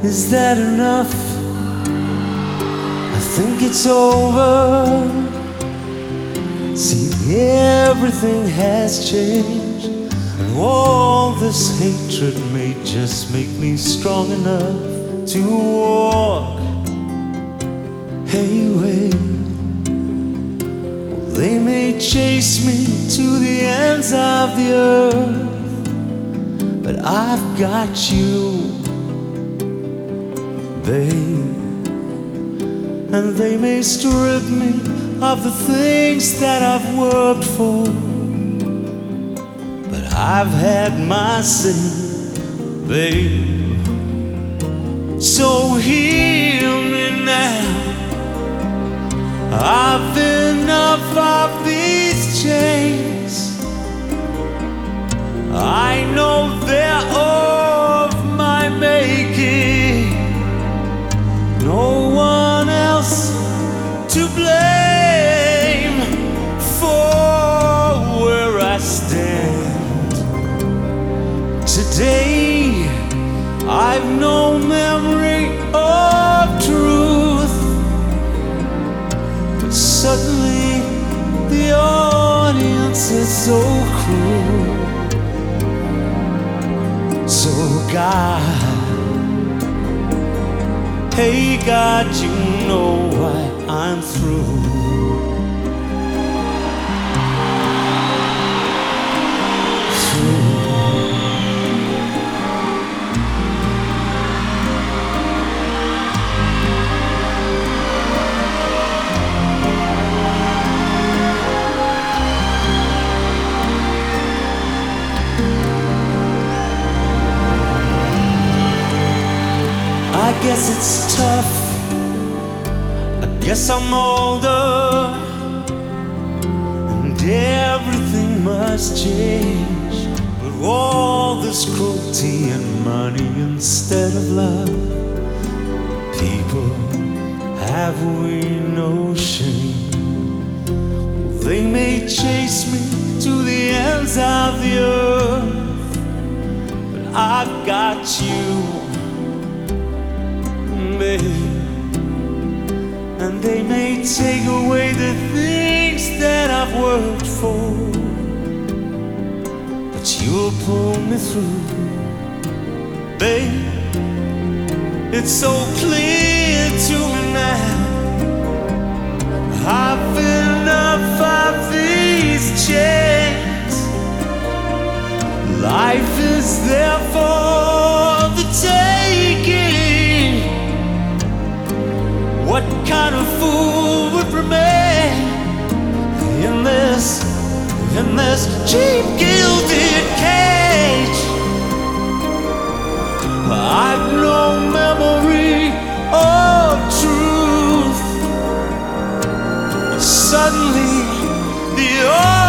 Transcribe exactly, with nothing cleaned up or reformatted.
Is that enough? I think it's over. See, everything has changed, and all this hatred may just make me strong enough to walk. Hey, wait. They may chase me to the ends of the earth, but I've got you, babe. And they may strip me of the things that I've worked for, but I've had my say, babe. So hear me now. I've enough of these chains. I know they're of my making. No one else to blame for where I stand. Today I've no memory of truth, but suddenly the audience is so cruel. So God, hey God, you know why I'm through. I guess it's tough. I guess I'm older, and everything must change. But all this cruelty and money instead of love, people, have we no shame? They may chase me to the ends of the earth, but I've got you, and they may take away the things that I've worked for, but you'll pull me through, babe. It's so clear to me now. I've enough of these chains. Life is there for the taking. What kind of fool would remain in this, in this cheap, gilded cage? I've no memory of truth. Suddenly, the